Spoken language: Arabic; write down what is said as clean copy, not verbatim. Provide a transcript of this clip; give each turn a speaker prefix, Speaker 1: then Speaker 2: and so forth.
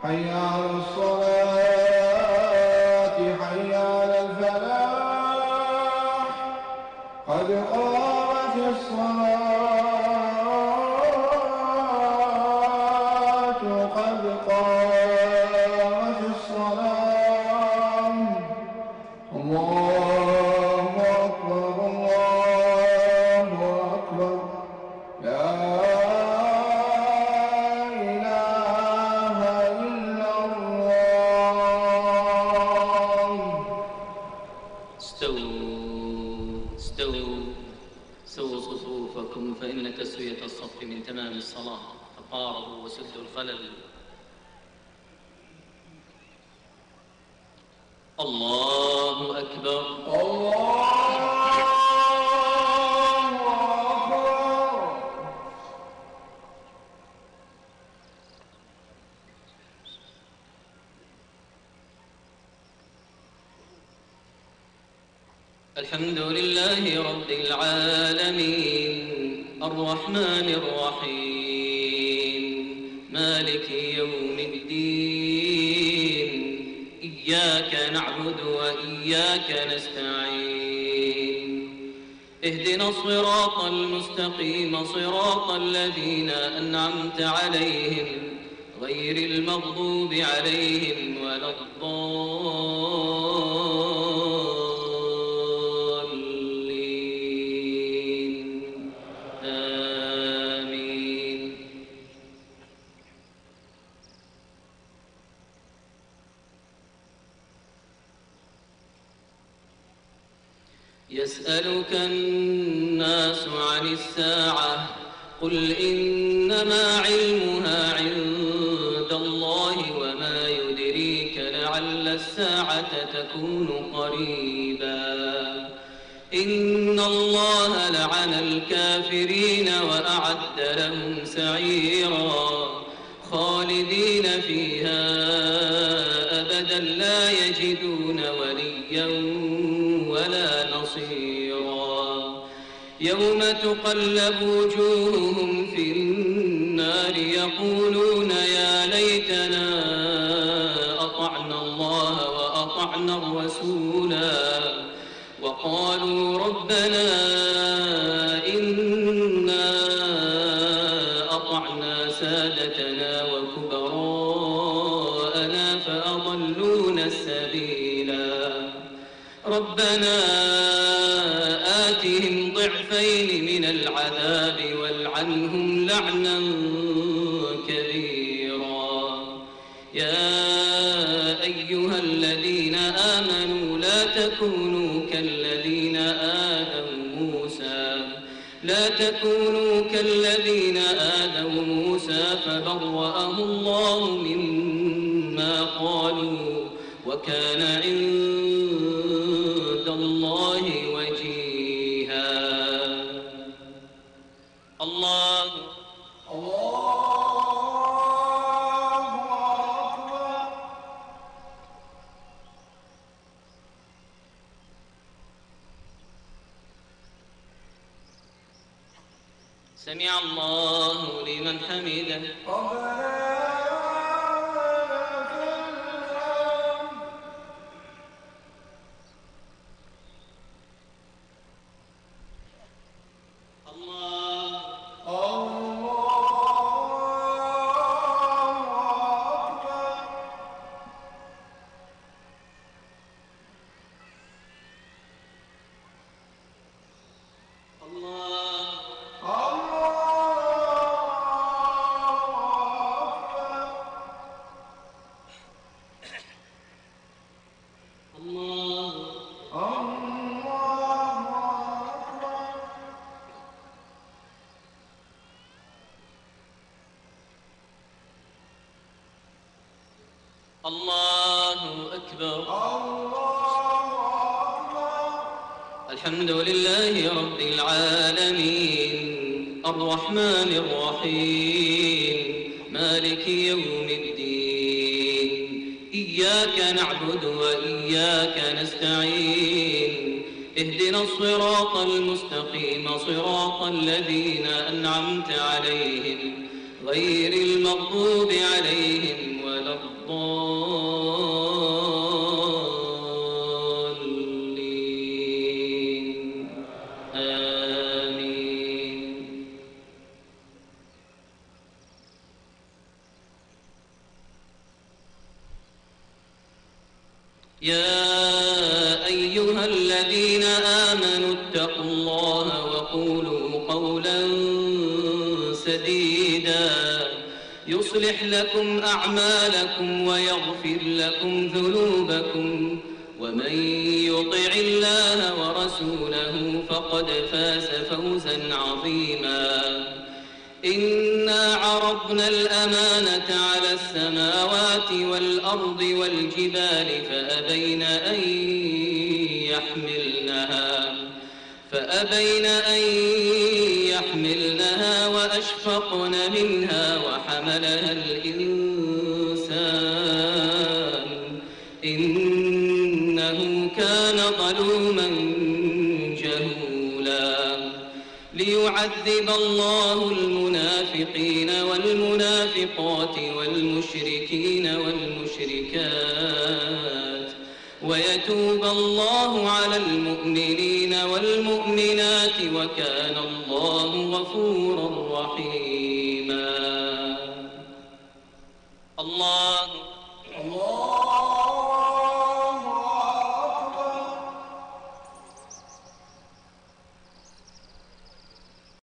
Speaker 1: حي على الصلاة، حي على الفلاح، قد قامت الصلاة، قد قامت الصلاة. الله أكبر، الله أكبر، لا إله إلا الله.
Speaker 2: استووا سووا صفوفكم، فإن تسوية الصف من تمام الصلاة، فقاربوا وسدوا الخلل. الله أكبر،
Speaker 1: الله أكبر.
Speaker 2: الحمد لله رب العالمين، الرحمن الرحيم، مالك يوم الدين، إياك نعبد وإياك نستعين، اهدنا الصراط المستقيم، صراط الذين أنعمت عليهم، غير المغضوب عليهم ولا الضالين، آمين. يسألك الناس عن الساعة، قل إنما علمها عند الله، وما يدريك لعل الساعة تكون قريبا. إن الله لعن الكافرين وأعد لهم سعيرا، خالدين فيها أبدا لا يجدون وليا ولا نصيرا. يوم تقلب وجوههم في النار، يقولون يا ليتنا أطعنا الله وأطعنا الرسولا، وقالوا ربنا إنا أطعنا سادتنا وكبراءنا فأضلونا السبيلا. ربنا آتهم ضعفين من العذاب والعنهم لعنا كبيرا. يا أيها الذين آمنوا لا تكونوا كالذين آذوا موسى فبرأه الله مما قالوا، وكان عند الله وجيها. الله
Speaker 1: أكبر.
Speaker 2: سمع الله لمن حمده. الله أكبر. الحمد لله رب العالمين، الرحمن الرحيم، مالك يوم الدين، إياك نعبد وإياك نستعين، اهدنا الصراط المستقيم، صراط الذين أنعمت عليهم، غير المغضوب عليهم ولا الضالين. يا أيها الذين آمنوا اتقوا الله وقولوا قولا سديدا يصلح لكم أعمالكم ويغفر لكم ذنوبكم ومن يطع الله ورسوله فقد فاز فوزا عظيما إنا عرضنا الأمانة على السماوات والأرض والجبال فأبين أن يحملنها وأشفقن منها وحملها الإنسان إنه كان ظلوما جهولا ليعذب الله المنافقين والمنافقات والمشركين والمشركات ويتوب الله على المؤمنين والمؤمنات وكان الله غفورا رحيما. الله